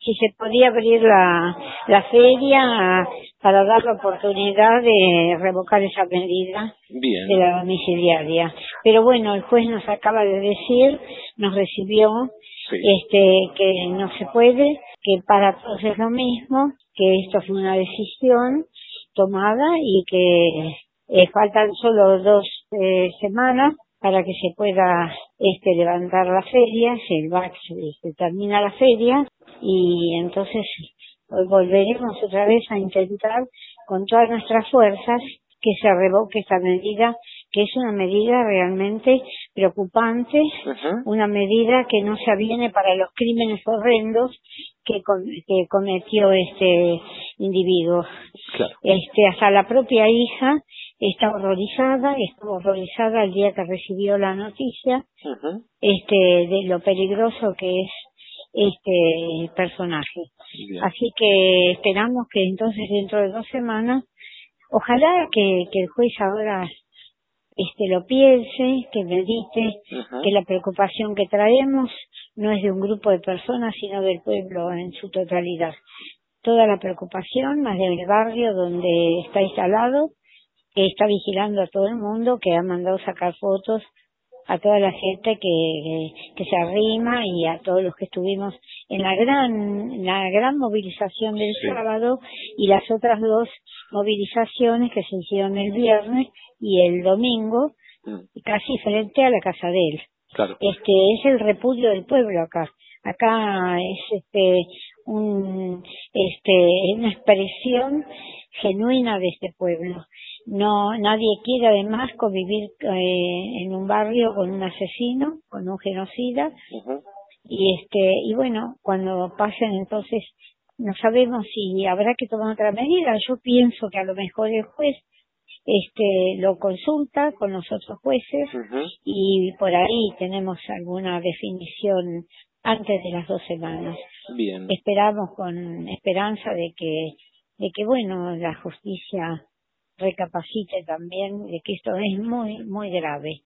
si se podía abrir la feria para dar la oportunidad de revocar esa medida Bien. de la domiciliaria. Pero bueno, el juez nos acaba de decir, nos recibió, Sí. que no se puede, que para todos es lo mismo, que esto fue una decisión tomada y que faltan solo 2 semanas para que se pueda levantar la feria, se termina la feria y entonces volveremos otra vez a intentar con todas nuestras fuerzas que se revoque esta medida, que es una medida realmente preocupante, una medida que no se aviene para los crímenes horrendos que cometió este individuo. Claro. Hasta la propia hija estuvo horrorizada el día que recibió la noticia de lo peligroso que es este personaje. Bien. Así que esperamos que entonces dentro de 2 semanas, ojalá que el juez ahora lo piense, que medite, que la preocupación que traemos no es de un grupo de personas, sino del pueblo en su totalidad. Toda la preocupación, más del barrio donde está instalado, que está vigilando a todo el mundo, que ha mandado sacar fotos a toda la gente que se arrima y a todos los que estuvimos en la gran movilización del sábado y las otras 2 movilizaciones que se hicieron el viernes y el domingo, casi frente a la casa de él. Claro. Es el repudio del pueblo acá. Acá es una expresión genuina de este pueblo. No, nadie quiere además convivir en un barrio con un asesino, con un genocida. Y bueno, cuando pasen entonces no sabemos si habrá que tomar otra medida. Yo pienso que a lo mejor el juez lo consulta con los otros jueces y por ahí tenemos alguna definición antes de las 2 semanas. Bien. Esperamos con esperanza de que bueno, la justicia recapacite también de que esto es muy, muy grave.